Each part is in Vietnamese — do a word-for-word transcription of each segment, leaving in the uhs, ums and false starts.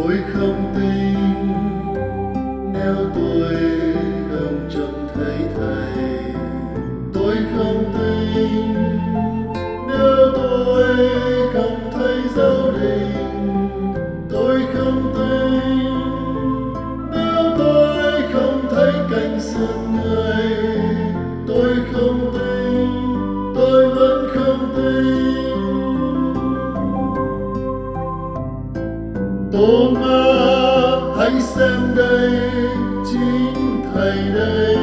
Tôi không tin nếu tôi không trông thấy Thầy. Tôi không tin nếu tôi không thấy dấu đình. Tôi không tin nếu tôi không thấy cảnh sương người. Tôi không tin, tôi vẫn không tin. Tô-ma, hãy xem đây, chính Thầy đây.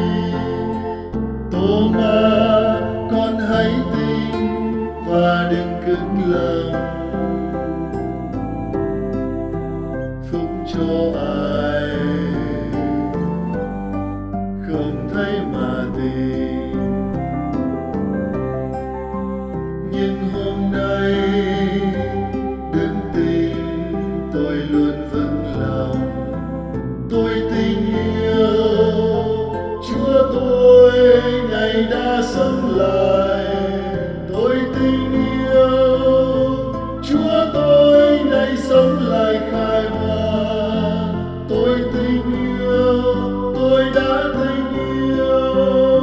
Tô-ma, con hãy tin và đừng cứng lòng. Phúc cho ai không thấy mà tin. Nhưng hôm nay đừng tin, tôi luôn vững lòng. Tôi tin yêu Chúa tôi ngày đã sống lại. Tôi tin yêu Chúa tôi nay sống lại khai hoang. Tôi tin yêu, tôi đã tin yêu.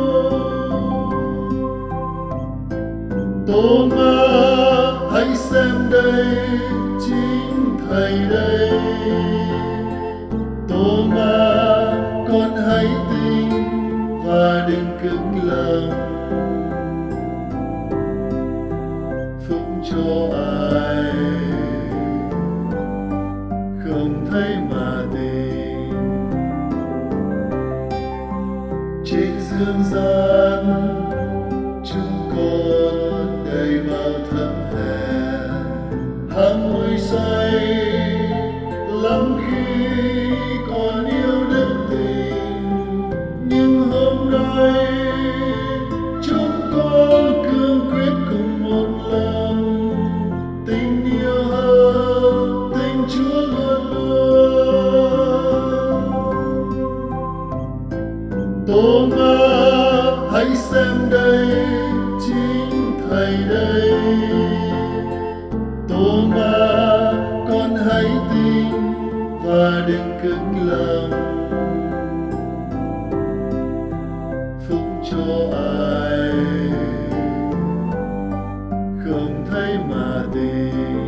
Tô-ma, hãy xem đây, chính Thầy đây. Tô-ma, con hãy tin và đừng cứng lòng. Phúc cho ai không thấy mà tin. Trên dương gian chúng con đầy bao thâm hèn, ham hối say lắm khi còn yêu đức tình. Nhưng hôm nay chúng con cương quyết cùng một lòng, tình yêu hơn tình Chúa luôn luôn. Tô-ma, hãy xem đây, chính Thầy đây. Tô-ma, con hãy tin và đừng cứng lòng. Phúc cho ai không thấy mà tin.